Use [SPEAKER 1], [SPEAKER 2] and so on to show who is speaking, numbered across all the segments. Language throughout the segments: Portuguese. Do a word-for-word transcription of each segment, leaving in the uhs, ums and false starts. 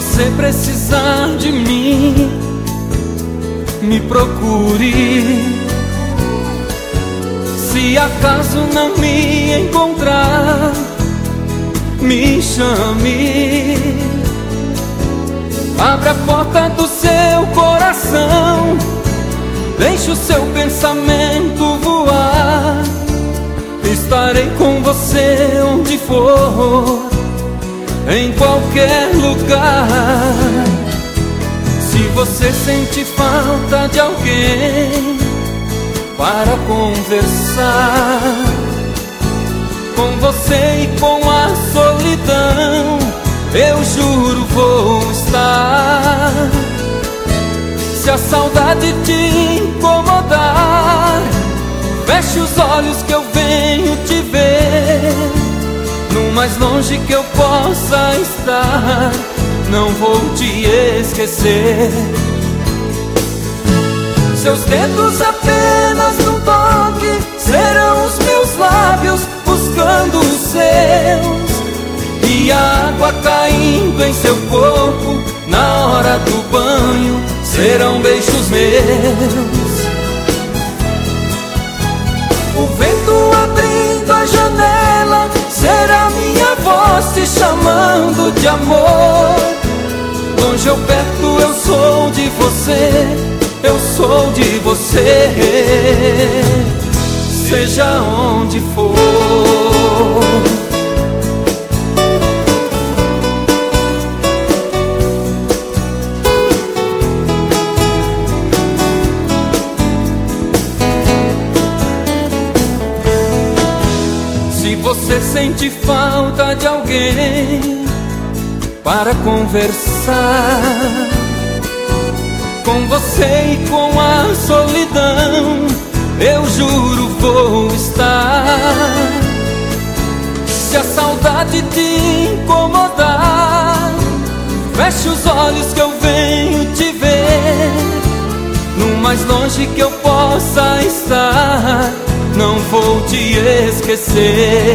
[SPEAKER 1] você precisar de mim, me procure. Se acaso não me encontrar, me chame. Abra a porta do seu coração, deixe o seu pensamento voar. Estarei com você onde for, em qualquer lugar. Se você sente falta de alguém para conversar, com você e com a solidão, eu juro vou estar. Se a saudade te incomodar, feche os olhos que eu venho te ver. No mais longe que eu possa estar, não vou te esquecer. Seus dedos apenas num toque serão os meus lábios buscando os seus, e a água caindo em seu corpo na hora do banho serão beijos meus. O vento abrindo a janela será minha voz te chamando de amor. Longe ou perto eu sou de você, eu sou de você, seja onde for. Se você sente falta de alguém para conversar, com você e com a solidão, eu juro vou estar. Se a saudade te incomodar, feche os olhos que eu venho te ver. No mais longe que eu possa estar, não vou te esquecer.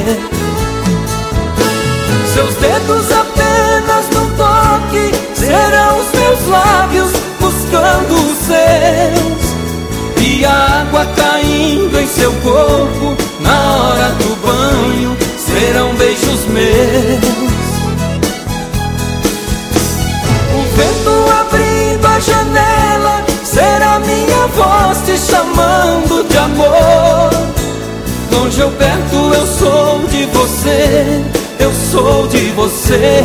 [SPEAKER 1] Seus dedos apenas num toque serão os meus lábios buscando os seus, e a água caindo em seu corpo na hora do banho serão beijos meus. O vento abrindo a janela será minha voz te chamando de amor. Longe ou perto eu sou de você, eu sou de você,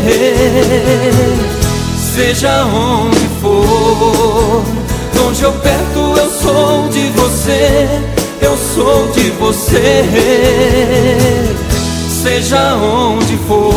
[SPEAKER 1] seja onde for. Longe ou perto eu sou de você, eu sou de você, seja onde for.